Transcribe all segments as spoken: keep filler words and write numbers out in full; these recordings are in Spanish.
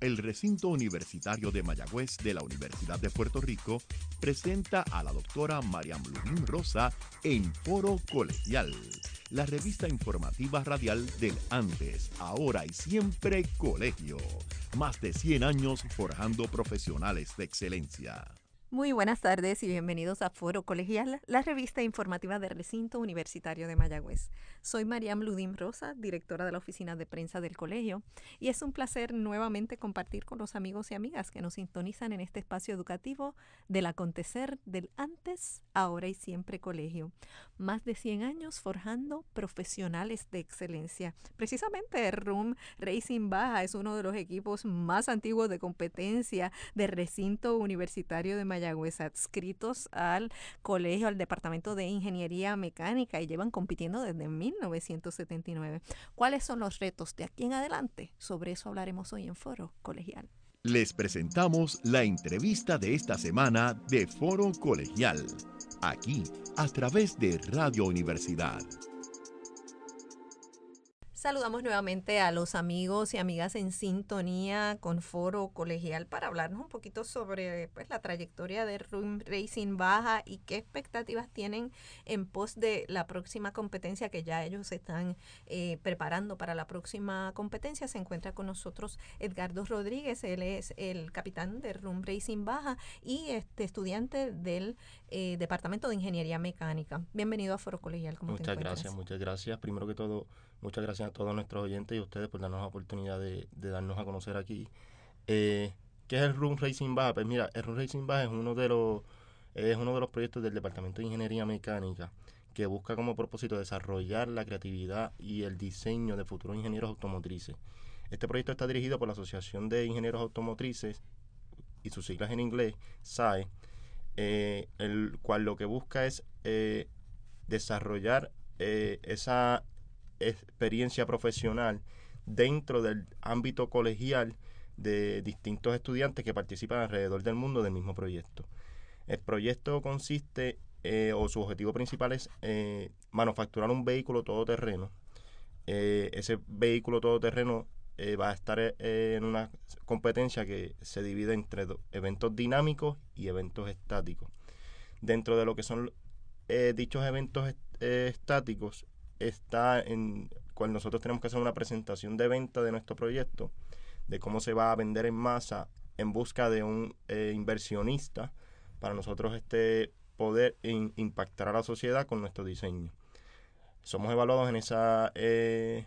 El recinto universitario de Mayagüez de la Universidad de Puerto Rico presenta a la doctora Mariam Ludín Rosa en Foro Colegial, la revista informativa radial del antes, ahora y siempre colegio. Más de cien años forjando profesionales de excelencia. Muy buenas tardes y bienvenidos a Foro Colegial, la revista informativa del Recinto Universitario de Mayagüez. Soy Mariam Ludín Rosa, directora de la oficina de prensa del colegio, y es un placer nuevamente compartir con los amigos y amigas que nos sintonizan en este espacio educativo del acontecer del antes, ahora y siempre colegio. Más de cien años forjando profesionales de excelencia. Precisamente el R U M Racing Baja es uno de los equipos más antiguos de competencia del Recinto Universitario de Mayagüez. Mayagüez, adscritos al colegio, al Departamento de Ingeniería Mecánica, y llevan compitiendo desde mil novecientos setenta y nueve. ¿Cuáles son los retos de aquí en adelante? Sobre eso hablaremos hoy en Foro Colegial. Les presentamos la entrevista de esta semana de Foro Colegial, aquí a través de Radio Universidad. Saludamos nuevamente a los amigos y amigas en sintonía con Foro Colegial para hablarnos un poquito sobre pues, la trayectoria de R U M Racing Baja y qué expectativas tienen en pos de la próxima competencia, que ya ellos se están eh, preparando para la próxima competencia. Se encuentra con nosotros Edgardo Rodríguez, él es el capitán de R U M Racing Baja y este estudiante del eh, Departamento de Ingeniería Mecánica. Bienvenido a Foro Colegial. ¿Cómo muchas te encuentras? gracias, muchas gracias. Primero que todo, muchas gracias a todos nuestros oyentes y a ustedes por darnos la oportunidad de, de darnos a conocer aquí. Eh, ¿Qué es el R U M Racing Baja? Pues mira, el R U M Racing Baja es uno de los es uno de los proyectos del Departamento de Ingeniería Mecánica que busca como propósito desarrollar la creatividad y el diseño de futuros ingenieros automotrices. Este proyecto está dirigido por la Asociación de Ingenieros Automotrices y sus siglas en inglés, S A E, eh, el cual lo que busca es eh, desarrollar eh, esa experiencia profesional dentro del ámbito colegial de distintos estudiantes que participan alrededor del mundo del mismo proyecto. El proyecto consiste, eh, o su objetivo principal es eh, manufacturar un vehículo todoterreno. Eh, ese vehículo todoterreno eh, va a estar eh, en una competencia que se divide entre do, eventos dinámicos y eventos estáticos. Dentro de lo que son eh, dichos eventos est eh, estáticos está en cual nosotros tenemos que hacer una presentación de venta de nuestro proyecto, de cómo se va a vender en masa en busca de un eh, inversionista para nosotros este poder in, impactar a la sociedad con nuestro diseño. Somos evaluados en esa eh,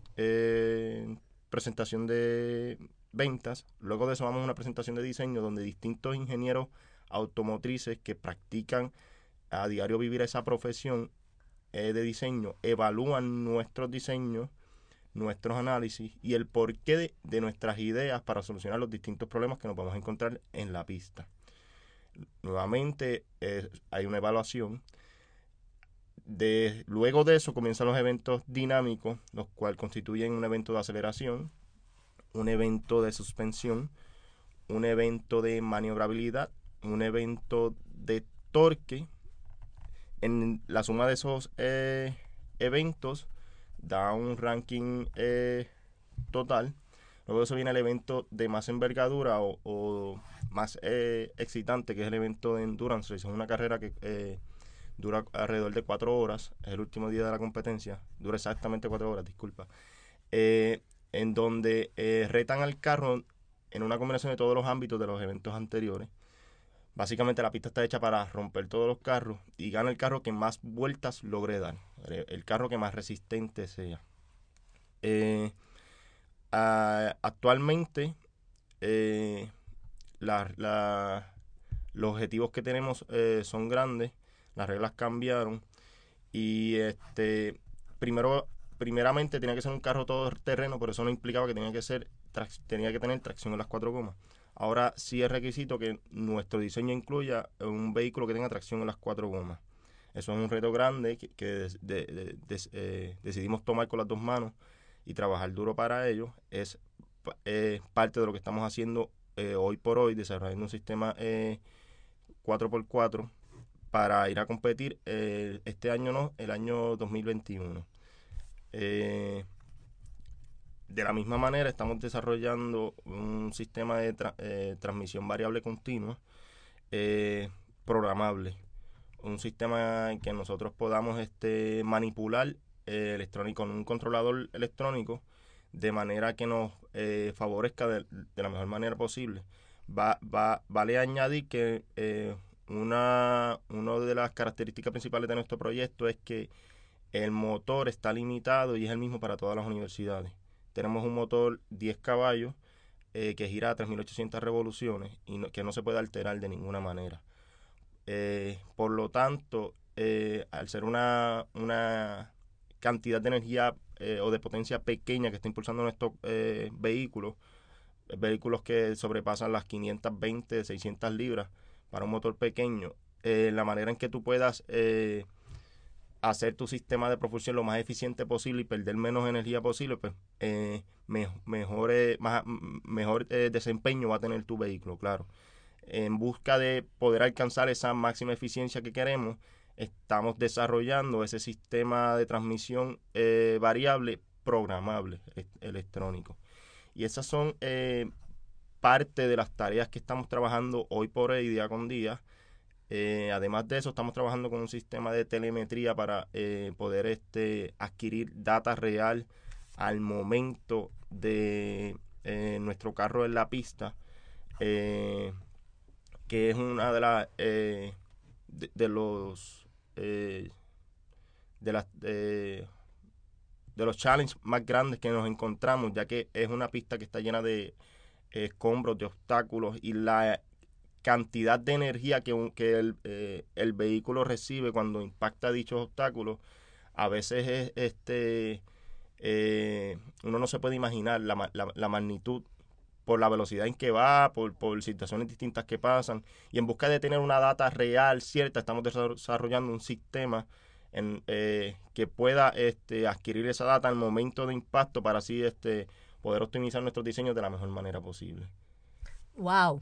eh, presentación de ventas. Luego de eso vamos a una presentación de diseño donde distintos ingenieros automotrices que practican a diario vivir esa profesión eh, de diseño evalúan nuestros diseños, nuestros análisis y el porqué de, de nuestras ideas para solucionar los distintos problemas que nos vamos a encontrar en la pista. Nuevamente eh, hay una evaluación. De, luego de eso comienzan los eventos dinámicos, los cuales constituyen un evento de aceleración, un evento de suspensión, un evento de maniobrabilidad, un evento de torque. En la suma de esos eh, eventos da un ranking eh, total. Luego de eso viene el evento de más envergadura o, o más eh, excitante, que es el evento de endurance. Es una carrera que eh, dura alrededor de cuatro horas. Es el último día de la competencia. Dura exactamente cuatro horas, disculpa. Eh, en donde eh, retan al carro en una combinación de todos los ámbitos de los eventos anteriores. Básicamente la pista está hecha para romper todos los carros y gana el carro que más vueltas logre dar, el carro que más resistente sea. Eh, a, actualmente eh, la, la, los objetivos que tenemos eh, son grandes, las reglas cambiaron y este primero primeramente tenía que ser un carro todoterreno, pero eso no implicaba que tenía que ser tenía que tener tracción en las cuatro gomas. Ahora sí es requisito que nuestro diseño incluya un vehículo que tenga tracción en las cuatro gomas. Eso es un reto grande que, que de, de, de, de, eh, decidimos tomar con las dos manos y trabajar duro para ello. Es eh, parte de lo que estamos haciendo eh, hoy por hoy, desarrollando un sistema eh, cuatro por cuatro para ir a competir eh, este año, no, el año dos mil veintiuno. Eh, de la misma manera estamos desarrollando un sistema de tra- eh, transmisión variable continua eh, programable, un sistema en que nosotros podamos este, manipular eh, electrónico con un controlador electrónico de manera que nos eh, favorezca de, de la mejor manera posible. Va, va, vale añadir que eh, una, una de las características principales de nuestro proyecto es que el motor está limitado y es el mismo para todas las universidades. Tenemos un motor diez caballos eh, que gira a tres mil ochocientas revoluciones y no, que no se puede alterar de ninguna manera. Eh, por lo tanto, eh, al ser una, una cantidad de energía eh, o de potencia pequeña que está impulsando nuestros eh, vehículos, vehículos que sobrepasan las quinientas veinte, seiscientas libras para un motor pequeño, eh, la manera en que tú puedas eh, hacer tu sistema de propulsión lo más eficiente posible y perder menos energía posible, pues eh, me, mejor, eh, más, mejor eh, desempeño va a tener tu vehículo, claro. En busca de poder alcanzar esa máxima eficiencia que queremos, estamos desarrollando ese sistema de transmisión eh, variable programable e- electrónico. Y esas son eh, parte de las tareas que estamos trabajando hoy por hoy, día con día. Eh, además de eso, estamos trabajando con un sistema de telemetría para eh, poder este, adquirir data real al momento de eh, nuestro carro en la pista, eh, que es una de las eh, de, de los eh, de las de, de los challenges más grandes que nos encontramos, ya que es una pista que está llena de eh, escombros, de obstáculos, y la cantidad de energía que, un, que el, eh, el vehículo recibe cuando impacta dichos obstáculos, a veces es este eh, uno no se puede imaginar la, la, la magnitud por la velocidad en que va, por, por situaciones distintas que pasan, y en busca de tener una data real, cierta, estamos desarrollando un sistema en, eh, que pueda este, adquirir esa data al momento de impacto para así este, poder optimizar nuestros diseños de la mejor manera posible. ¡Wow!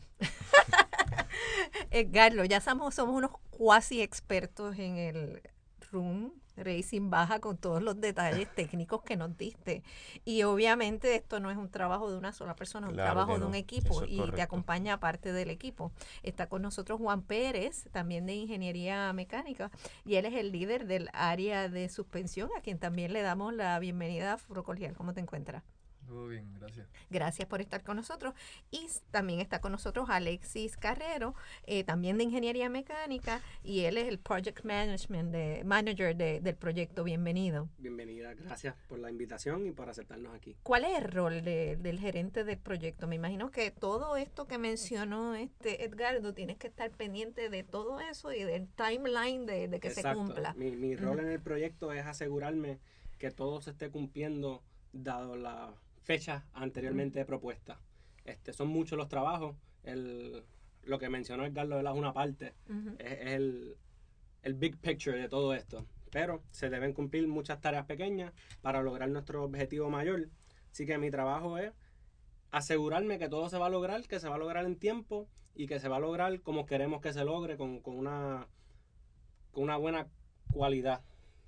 Edgardo, ya somos, somos unos cuasi expertos en el Room Racing Baja con todos los detalles técnicos que nos diste. Y obviamente esto no es un trabajo de una sola persona, es un Claro trabajo que de un no, equipo eso es y te correcto. acompaña parte del equipo. Está con nosotros Juan Pérez, también de Ingeniería Mecánica, y él es el líder del área de suspensión, a quien también le damos la bienvenida a Foro Colegial. ¿Cómo te encuentras? Todo bien, gracias. Gracias por estar con nosotros. Y también está con nosotros Alexis Carrero, eh, también de Ingeniería Mecánica, y él es el Project Management de, Manager de, del proyecto. Bienvenido. Bienvenida, gracias por la invitación y por aceptarnos aquí. ¿Cuál es el rol de, del gerente del proyecto? Me imagino que todo esto que mencionó este Edgardo, tienes que estar pendiente de todo eso y del timeline de, de que Exacto. se cumpla. Mi, mi rol uh-huh. en el proyecto es asegurarme que todo se esté cumpliendo dado la fecha anteriormente uh-huh. propuesta. Este, son muchos los trabajos. El, lo que mencionó Edgardo es una parte, uh-huh. es, es el, el big picture de todo esto. Pero se deben cumplir muchas tareas pequeñas para lograr nuestro objetivo mayor. Así que mi trabajo es asegurarme que todo se va a lograr, que se va a lograr en tiempo y que se va a lograr como queremos que se logre, con, con, una, con una buena cualidad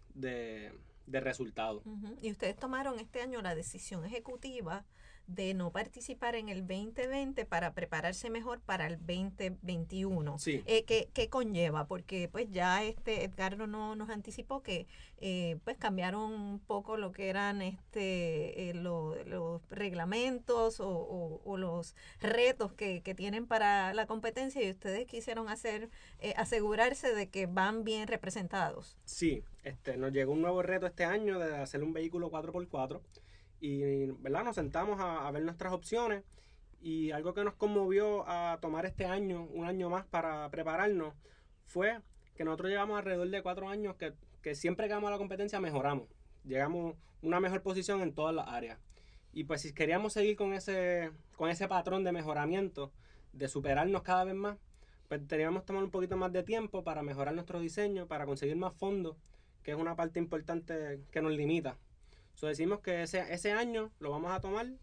de, de resultado. Uh-huh. Y ustedes tomaron este año la decisión ejecutiva de no participar en el veinte veinte para prepararse mejor para el veinte veintiuno. Sí. Eh, ¿qué, ¿Qué conlleva? Porque pues ya este Edgardo no, nos anticipó que eh, pues cambiaron un poco lo que eran este eh, lo, los reglamentos o, o, o los retos que, que tienen para la competencia, y ustedes quisieron hacer eh, asegurarse de que van bien representados. Sí, este nos llegó un nuevo reto este año de hacer un vehículo cuatro por cuatro. Y, ¿verdad? Nos sentamos a, a ver nuestras opciones, y algo que nos conmovió a tomar este año, un año más para prepararnos, fue que nosotros llevamos alrededor de cuatro años que, que siempre que vamos a la competencia mejoramos. Llegamos a una mejor posición en todas las áreas. Y pues si queríamos seguir con ese, con ese patrón de mejoramiento, de superarnos cada vez más, pues teníamos que tomar un poquito más de tiempo para mejorar nuestro diseño, para conseguir más fondos, que es una parte importante que nos limita. So decimos que ese, ese año lo vamos a tomar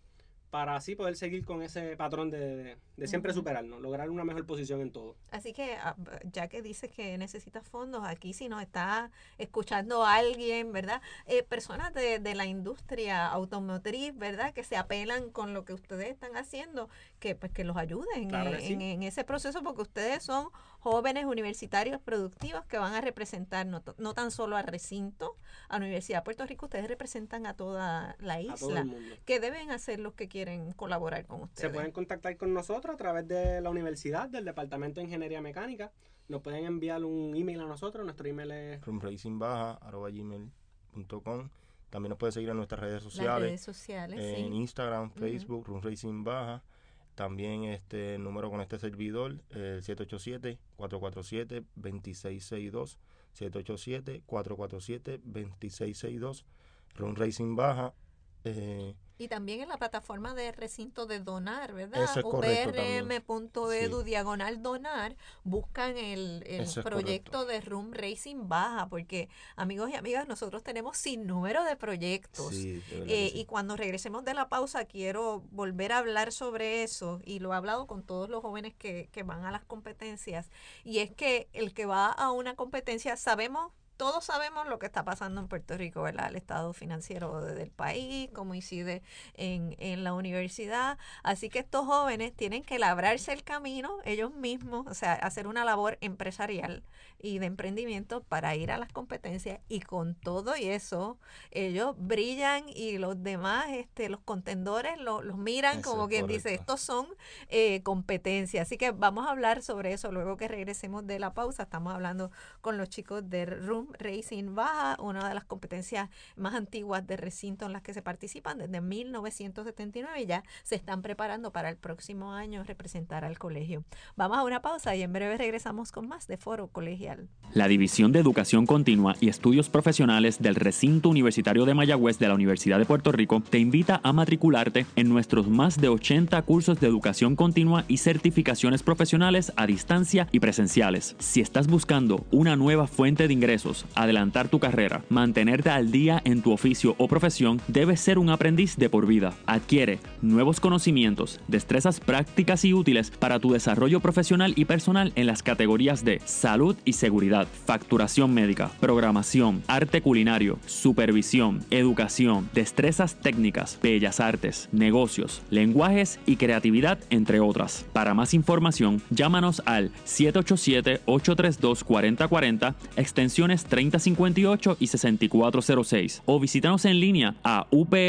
para así poder seguir con ese patrón de, de siempre superarnos, lograr una mejor posición en todo. Así que ya que dices que necesitas fondos, aquí si nos está escuchando alguien, ¿verdad? Eh, personas de, de la industria automotriz, ¿verdad? Que se apelan con lo que ustedes están haciendo, que pues que los ayuden Claro en, que sí. en, en ese proceso, porque ustedes son jóvenes universitarios productivos que van a representar no, no tan solo al recinto, a la Universidad de Puerto Rico, ustedes representan a toda la isla. A todo el mundo. ¿Qué deben hacer los que quieren colaborar con ustedes? Se pueden contactar con nosotros a través de la universidad, del Departamento de Ingeniería Mecánica. Nos pueden enviar un email a nosotros. Nuestro email es rumracingbaja arroba gmail punto com. También nos puede seguir en nuestras redes sociales. Las redes sociales, en sí. Instagram, Facebook, uh-huh. rumracingbaja. También este número con este servidor, el siete ocho siete, cuatro cuatro siete, dos seis seis dos. siete ocho siete, cuatro cuatro siete, dos seis seis dos. Rum Racing Baja. Eh, y también en la plataforma de recinto de donar, ¿verdad? Eso es U correcto P R M punto edu sí. diagonal donar, buscan el, el proyecto de Rum Racing Baja, porque amigos y amigas, nosotros tenemos sin número de proyectos. Sí, de eh, sí. Y cuando regresemos de la pausa quiero volver a hablar sobre eso, y lo he hablado con todos los jóvenes que, que van a las competencias, y es que el que va a una competencia, sabemos todos sabemos lo que está pasando en Puerto Rico, ¿verdad? El estado financiero del país, cómo incide en, en la universidad. Así que estos jóvenes tienen que labrarse el camino ellos mismos, o sea, hacer una labor empresarial y de emprendimiento para ir a las competencias, y con todo y eso, ellos brillan y los demás, este, los contendores lo, los miran eso como quien correcto. dice, estos son eh, competencias. Así que vamos a hablar sobre eso luego que regresemos de la pausa. Estamos hablando con los chicos de Rum Racing Baja, una de las competencias más antiguas de recinto en las que se participan desde mil novecientos setenta y nueve, y ya se están preparando para el próximo año representar al colegio. Vamos a una pausa y en breve regresamos con más de Foro Colegial. La División de Educación Continua y Estudios Profesionales del Recinto Universitario de Mayagüez de la Universidad de Puerto Rico te invita a matricularte en nuestros más de ochenta cursos de educación continua y certificaciones profesionales a distancia y presenciales. Si estás buscando una nueva fuente de ingresos, adelantar tu carrera, mantenerte al día en tu oficio o profesión, debes ser un aprendiz de por vida. Adquiere nuevos conocimientos, destrezas prácticas y útiles para tu desarrollo profesional y personal en las categorías de salud y seguridad, facturación médica, programación, arte culinario, supervisión, educación, destrezas técnicas, bellas artes, negocios, lenguajes y creatividad, entre otras. Para más información, llámanos al siete ocho siete, ocho tres dos, cuatro cero cuatro cero, extensiones treinta cincuenta y ocho y sesenta y cuatro cero seis, o visítanos en línea a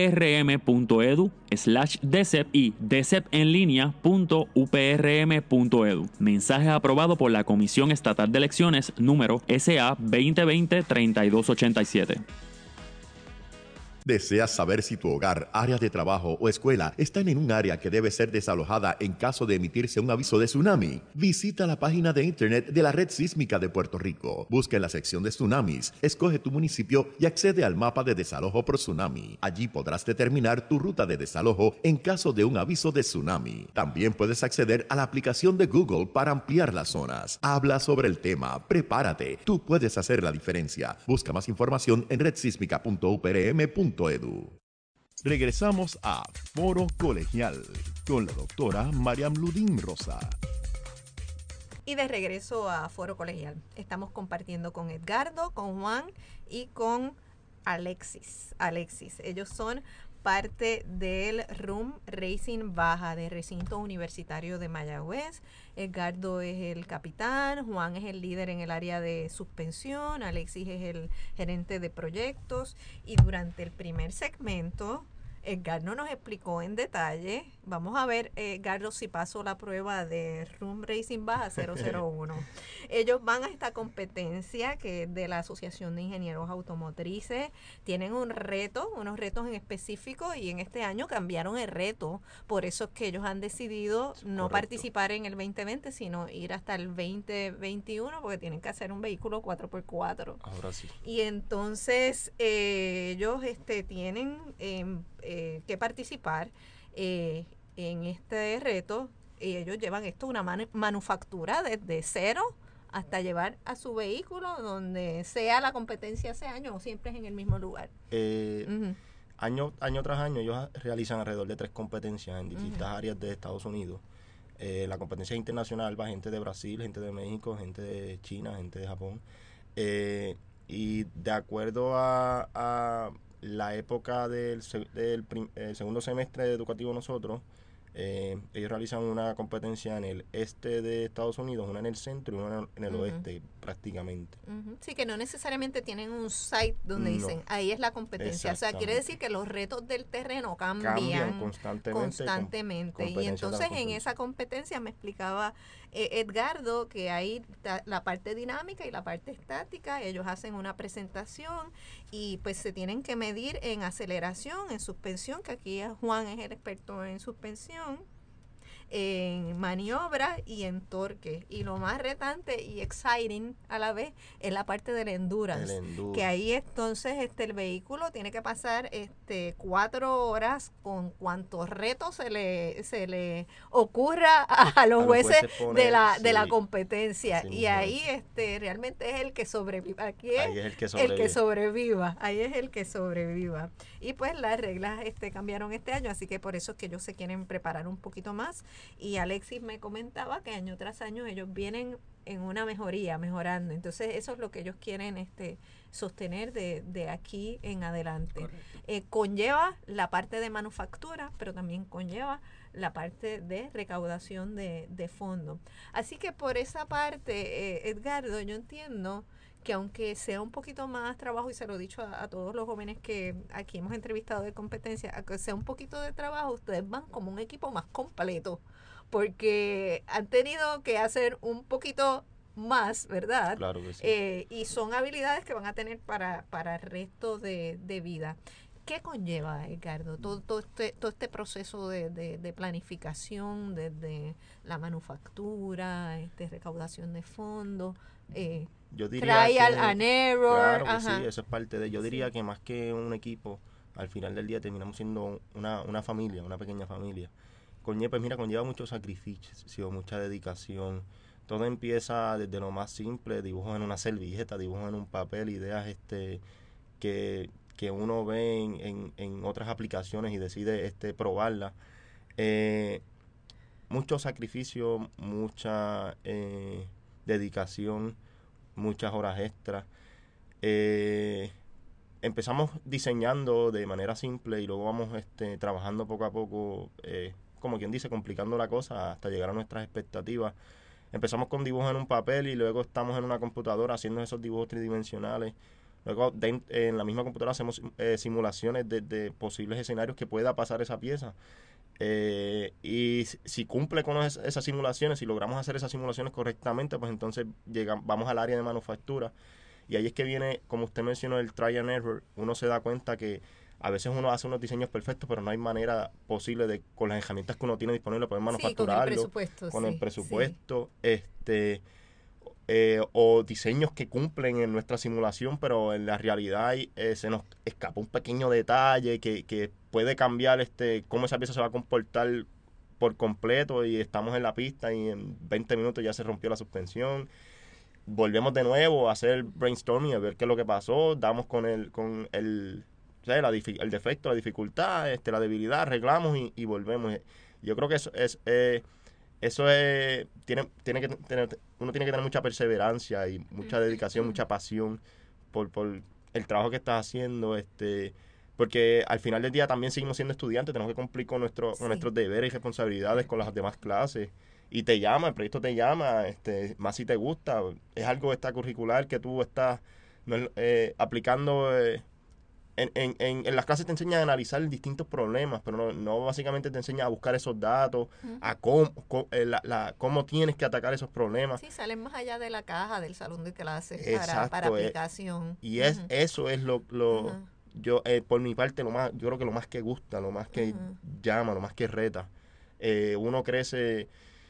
uprm.edu slash DECEP y decepenlinea.uprm.edu. Mensaje aprobado por la Comisión Estatal de Elecciones número S A veinte veinte, treinta y dos ochenta y siete. ¿Deseas saber si tu hogar, área de trabajo o escuela están en un área que debe ser desalojada en caso de emitirse un aviso de tsunami? Visita la página de internet de la Red Sísmica de Puerto Rico. Busca en la sección de tsunamis, escoge tu municipio y accede al mapa de desalojo por tsunami. Allí podrás determinar tu ruta de desalojo en caso de un aviso de tsunami. También puedes acceder a la aplicación de Google para ampliar las zonas. Habla sobre el tema, prepárate, tú puedes hacer la diferencia. Busca más información en red sísmica punto u p r m punto edu. Regresamos a Foro Colegial con la doctora Mariam Ludín Rosa. Y de regreso a Foro Colegial. Estamos compartiendo con Edgardo, con Juan y con Alexis. Alexis, ellos son parte del Rum Racing Baja de Recinto Universitario de Mayagüez. Edgardo es el capitán, Juan es el líder en el área de suspensión, Alexis es el gerente de proyectos, y durante el primer segmento Edgardo nos explicó en detalle. Vamos a ver, Edgardo, si paso la prueba de Rum Racing Baja cero cero uno. Ellos van a esta competencia que es de la Asociación de Ingenieros Automotrices. Tienen un reto, unos retos en específico, y en este año cambiaron el reto. Por eso es que ellos han decidido no Correcto. participar en el veinte veinte, sino ir hasta el veinte veintiuno, porque tienen que hacer un vehículo cuatro por cuatro. Ahora sí. Y entonces eh, ellos este, tienen eh, eh, que participar eh, en este reto, y ellos llevan esto una manu- manufactura desde cero hasta llevar a su vehículo donde sea la competencia ese año, o siempre es en el mismo lugar. Eh, Uh-huh. año, año tras año ellos realizan alrededor de tres competencias en distintas uh-huh. áreas de Estados Unidos. Eh, la competencia internacional va gente de Brasil, gente de México, gente de China, gente de Japón. Eh, y de acuerdo a, a la época del, del prim, eh, segundo semestre educativo nosotros, eh, ellos realizan una competencia en el este de Estados Unidos, una en el centro y una en el uh-huh. oeste prácticamente. Uh-huh. Sí, que no necesariamente tienen un site donde no. dicen, ahí es la competencia. O sea, quiere decir que los retos del terreno cambian, cambian constantemente. constantemente. Y entonces en esa competencia me explicaba eh, Edgardo que hay ta, la parte dinámica y la parte estática. Ellos hacen una presentación y pues se tienen que medir en aceleración, en suspensión, que aquí Juan es el experto en suspensión, en maniobra y en torque. Y lo más retante y exciting a la vez es la parte del endurance. El enduro. Que ahí entonces este el vehículo tiene que pasar este cuatro horas con cuantos retos se le se le ocurra a, a los a jueces, jueces poner, de la sí, de la competencia. Y ahí es. este realmente es el que sobreviva. Aquí es, ahí es el, que sobrevive. el que sobreviva. Ahí es el que sobreviva. Y pues las reglas este cambiaron este año, así que por eso es que ellos se quieren preparar un poquito más. Y Alexis me comentaba que año tras año ellos vienen en una mejoría, mejorando. Entonces eso es lo que ellos quieren este sostener de, de aquí en adelante. Eh, conlleva la parte de manufactura, pero también conlleva la parte de recaudación de, de fondos. Así que por esa parte, eh, Edgardo, yo entiendo que aunque sea un poquito más trabajo, y se lo he dicho a, a todos los jóvenes que aquí hemos entrevistado de competencia, aunque sea un poquito de trabajo, ustedes van como un equipo más completo, porque han tenido que hacer un poquito más, ¿verdad? Claro que sí. Eh, y son habilidades que van a tener para, para el resto de, de vida. ¿Qué conlleva, Edgardo, todo, todo, este, todo este proceso de, de, de planificación, desde la manufactura, este, recaudación de fondos, eh, yo diría trial que, and error? Claro que Ajá. sí, eso es parte de... Yo diría sí. que más que un equipo, al final del día terminamos siendo una, una familia, una pequeña familia. Conlleva, pues mira, conlleva mucho sacrificio, mucha dedicación. Todo empieza desde lo más simple, dibujos en una servilleta, dibujos en un papel, ideas este que... que uno ve en, en, en otras aplicaciones y decide este probarlas. Eh, mucho sacrificio, mucha eh, dedicación, muchas horas extras. Eh, empezamos diseñando de manera simple y luego vamos este, trabajando poco a poco, eh, como quien dice, complicando la cosa hasta llegar a nuestras expectativas. Empezamos con dibujos en un papel y luego estamos en una computadora haciendo esos dibujos tridimensionales. Luego, de, en la misma computadora hacemos eh, simulaciones de, de posibles escenarios que pueda pasar esa pieza. Eh, y si, si cumple con es, esas simulaciones, si logramos hacer esas simulaciones correctamente, pues entonces llegamos, vamos al área de manufactura. Y ahí es que viene, como usted mencionó, el try and error. Uno se da cuenta que a veces uno hace unos diseños perfectos, pero no hay manera posible de, con las herramientas que uno tiene disponibles, poder manufacturarlo. Sí, con el presupuesto. Con sí, el presupuesto. Sí. Este... Eh, o diseños que cumplen en nuestra simulación, pero en la realidad eh, se nos escapa un pequeño detalle que, que puede cambiar este cómo esa pieza se va a comportar por completo y estamos en la pista y en veinte minutos ya se rompió la suspensión. Volvemos de nuevo a hacer brainstorming, a ver qué es lo que pasó, damos con el con el, o sea, la, el defecto, la dificultad, este, la debilidad, arreglamos y, y volvemos. Yo creo que eso es... Eh, Eso es, tiene, tiene que tener, uno tiene que tener mucha perseverancia y mucha dedicación, mucha pasión por, por el trabajo que estás haciendo, este, porque al final del día también seguimos siendo estudiantes, tenemos que cumplir con, nuestro, sí. con nuestros deberes y responsabilidades con las demás clases. Y te llama, el proyecto te llama, este, más si te gusta, es algo extracurricular que tú estás eh, aplicando. Eh, En, en, en, en las clases te enseñan a analizar distintos problemas, pero no, no básicamente te enseñan a buscar esos datos, uh-huh. a cómo, cómo, eh, la, la, cómo tienes que atacar esos problemas. Sí, salen más allá de la caja del salón de clases Exacto, para, para aplicación. Eh, y es uh-huh. eso es lo, lo uh-huh. yo eh, por mi parte, lo más yo creo que lo más que gusta, lo más que uh-huh. llama, lo más que reta. Eh, uno crece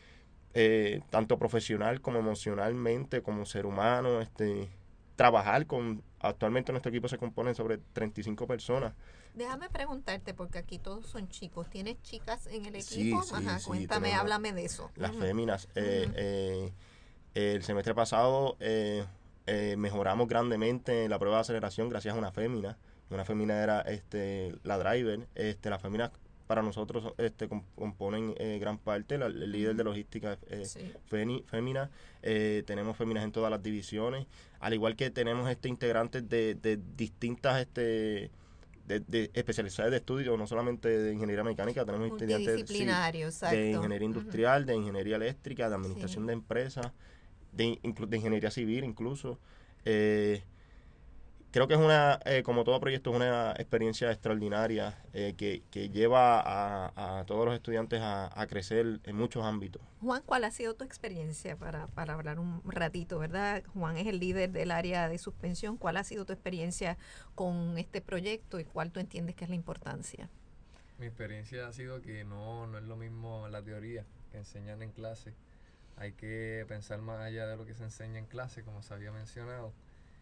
eh, tanto profesional como emocionalmente, como ser humano, este trabajar con... Actualmente nuestro equipo se compone sobre treinta y cinco personas. Déjame preguntarte, porque aquí todos son chicos. ¿Tienes chicas en el equipo? Sí, sí, Ajá, sí, cuéntame, tenemos, háblame de eso. Las uh-huh. féminas. Eh, uh-huh. eh, el semestre pasado eh, eh, mejoramos grandemente la prueba de aceleración gracias a una fémina. Una fémina era este, la driver. Este, las féminas para nosotros este, componen eh, gran parte. La, el líder de logística es eh, sí. fémina. Eh, tenemos féminas en todas las divisiones. Al igual que tenemos este integrantes de, de distintas este de, de especialidades de estudio, no solamente de ingeniería mecánica, tenemos estudiantes sí, de ingeniería industrial, uh-huh. de ingeniería eléctrica, de administración sí. de empresas, de, de ingeniería civil incluso. Eh, creo que es una, eh, como todo proyecto, es una experiencia extraordinaria eh, que, que lleva a, a todos los estudiantes a, a crecer en muchos ámbitos. Juan, ¿cuál ha sido tu experiencia para, para hablar un ratito, verdad? Juan es el líder del área de suspensión. ¿Cuál ha sido tu experiencia con este proyecto y cuál tú entiendes que es la importancia? Mi experiencia ha sido que no, no es lo mismo la teoría que enseñan en clase. Hay que pensar más allá de lo que se enseña en clase, como se había mencionado.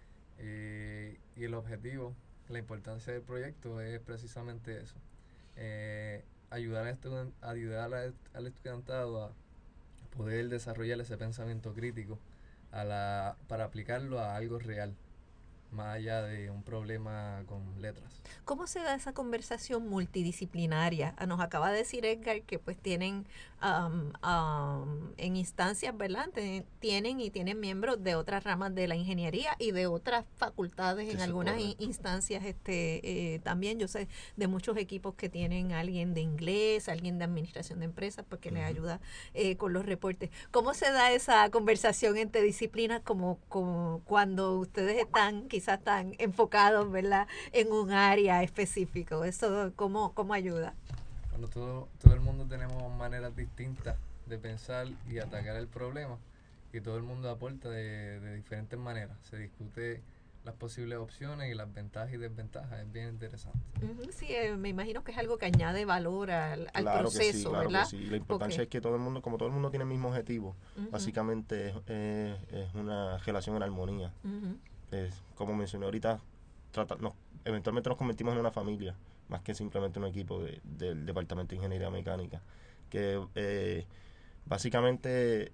Eh, y el objetivo, la importancia del proyecto es precisamente eso. Eh, ayudar, a estudent- ayudar a, al estudiantado a poder desarrollar ese pensamiento crítico a la, para aplicarlo a algo real, más allá de un problema con letras. ¿Cómo se da esa conversación multidisciplinaria? Nos acaba de decir Edgar que pues tienen um, um, en instancias, ¿verdad? Tienen y tienen miembros de otras ramas de la ingeniería y de otras facultades en algunas in- instancias este eh, también. Yo sé de muchos equipos que tienen alguien de inglés, alguien de administración de empresas, porque uh-huh. les ayuda eh, con los reportes. ¿Cómo se da esa conversación entre disciplinas como, como cuando ustedes están quizás tan enfocados, ¿verdad?, en un área específico? ¿Eso cómo, cómo ayuda? Cuando todo, todo el mundo tenemos maneras distintas de pensar y atacar el problema, y todo el mundo aporta de, de diferentes maneras. Se discute las posibles opciones y las ventajas y desventajas. Es bien interesante. Uh-huh, sí, eh, me imagino que es algo que añade valor al, al claro proceso, que sí, claro ¿verdad? Que sí. La importancia okay. es que todo el mundo, como todo el mundo tiene el mismo objetivo, uh-huh. básicamente es, eh, es una relación en armonía. Uh-huh. Es, como mencioné ahorita, trata, nos, eventualmente nos convertimos en una familia, más que simplemente un equipo de, del Departamento de Ingeniería Mecánica, que eh, básicamente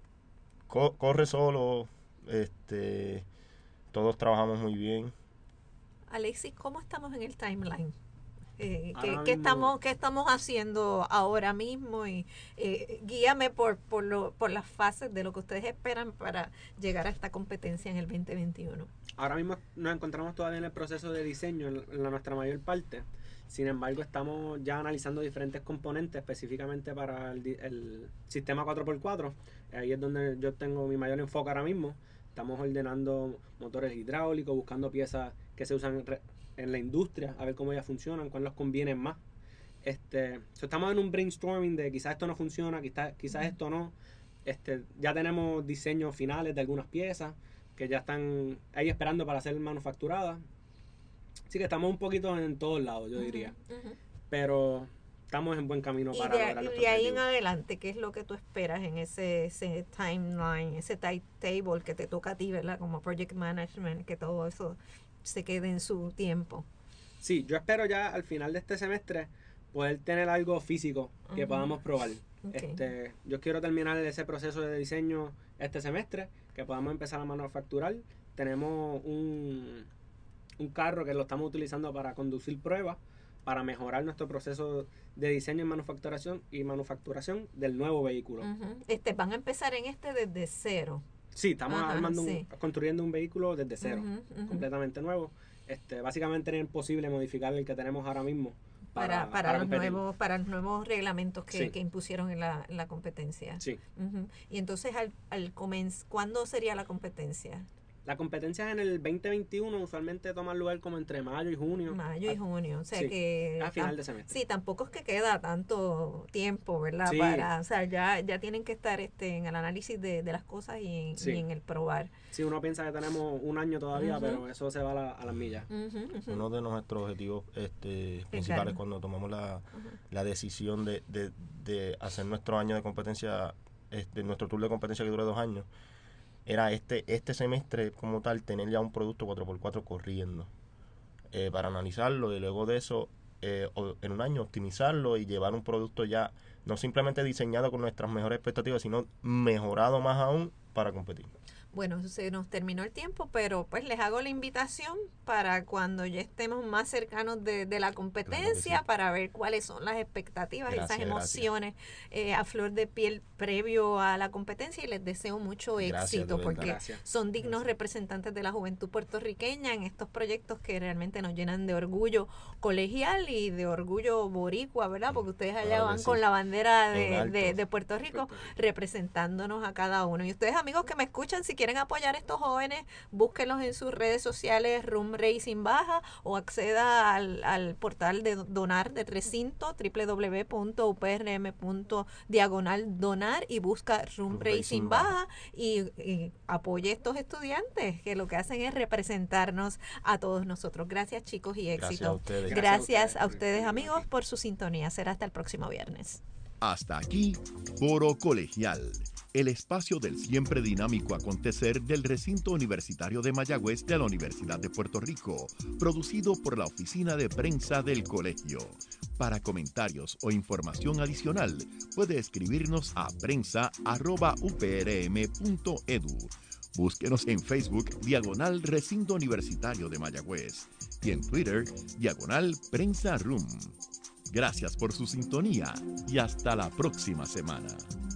co- corre solo, este, todos trabajamos muy bien. Alexis, ¿cómo estamos en el timeline? Eh, ¿qué, mismo, ¿qué, estamos, ¿Qué estamos haciendo ahora mismo? Y eh, guíame por, por, lo, por las fases de lo que ustedes esperan para llegar a esta competencia en el veinte veintiuno. Ahora mismo nos encontramos todavía en el proceso de diseño en, en la nuestra mayor parte. Sin embargo, estamos ya analizando diferentes componentes específicamente para el, el sistema cuatro por cuatro. Ahí es donde yo tengo mi mayor enfoque ahora mismo. Estamos ordenando motores hidráulicos, buscando piezas que se usan en la industria, a ver cómo ellas funcionan, cuál nos conviene más. Este, so estamos en un brainstorming de quizás esto no funciona, quizás, quizás uh-huh. esto no. Este, ya tenemos diseños finales de algunas piezas que ya están ahí esperando para ser manufacturadas. Así que estamos un poquito en todos lados, yo diría. Uh-huh, uh-huh. Pero estamos en buen camino y para de, lograr nuestro Y de ahí objetivo. en adelante, ¿qué es lo que tú esperas en ese, ese timeline, ese timetable que te toca a ti, ¿verdad? Como project management, que todo eso se quede en su tiempo. Sí, yo espero ya al final de este semestre poder tener algo físico que uh-huh. podamos probar. Okay. Este, yo quiero terminar ese proceso de diseño este semestre, que podamos empezar a manufacturar. Tenemos un, un carro que lo estamos utilizando para conducir pruebas, para mejorar nuestro proceso de diseño y manufacturación y manufacturación del nuevo vehículo. Uh-huh. Este, van a empezar en este desde cero. Sí, estamos Ajá, armando sí. un, construyendo un vehículo desde cero, uh-huh, uh-huh. completamente nuevo. Este, básicamente es posible modificar el que tenemos ahora mismo para, para, para, para los nuevos para los nuevos reglamentos que, sí. que impusieron en la, en la competencia. Sí. Uh-huh. Y entonces al, al comenz, ¿cuándo sería la competencia? La competencia en el veinte veintiuno usualmente toma lugar como entre mayo y junio. Mayo y junio, o sea sí, que... a final de semestre. Sí, tampoco es que queda tanto tiempo, ¿verdad? Sí. Para, o sea, ya, ya tienen que estar este en el análisis de, de las cosas y en, sí. y en el probar. Sí, uno piensa que tenemos un año todavía, uh-huh. pero eso se va a, la, a las millas. Uh-huh, uh-huh. Uno de nuestros objetivos este, principales claro. cuando tomamos la, uh-huh. la decisión de, de, de hacer nuestro año de competencia, este, nuestro tour de competencia que dura dos años, era este este semestre como tal tener ya un producto cuatro por cuatro corriendo eh, para analizarlo y luego de eso eh, en un año optimizarlo y llevar un producto ya no simplemente diseñado con nuestras mejores expectativas, sino mejorado más aún para competir. Bueno, se nos terminó el tiempo, pero pues les hago la invitación para cuando ya estemos más cercanos de, de la competencia, claro sí. para ver cuáles son las expectativas, gracias, esas emociones eh, a flor de piel previo a la competencia, y les deseo mucho gracias, éxito porque gracias. son dignos gracias. representantes de la juventud puertorriqueña en estos proyectos que realmente nos llenan de orgullo colegial y de orgullo boricua, ¿verdad? Porque ustedes allá claro van sí. con la bandera de, de, de Puerto Rico, Puerto Rico representándonos a cada uno. Y ustedes, amigos que me escuchan, si quieren apoyar a estos jóvenes, búsquenlos en sus redes sociales, Room Racing Baja, o acceda al, al portal de donar del recinto, doble u doble u doble u punto u p r m punto diagonal donar, y busca Room, Room Racing, Racing Baja, Baja y, y apoye a estos estudiantes que lo que hacen es representarnos a todos nosotros. Gracias, chicos, y éxito. Gracias a ustedes, Gracias a ustedes amigos, por su sintonía. Será hasta el próximo viernes. Hasta aquí, Foro Colegial, el espacio del siempre dinámico acontecer del recinto universitario de Mayagüez de la Universidad de Puerto Rico, producido por la Oficina de Prensa del Colegio. Para comentarios o información adicional, puede escribirnos a prensa arroba u p r m punto e d u. Búsquenos en Facebook, diagonal Recinto Universitario de Mayagüez, y en Twitter, diagonal Prensa Room. Gracias por su sintonía y hasta la próxima semana.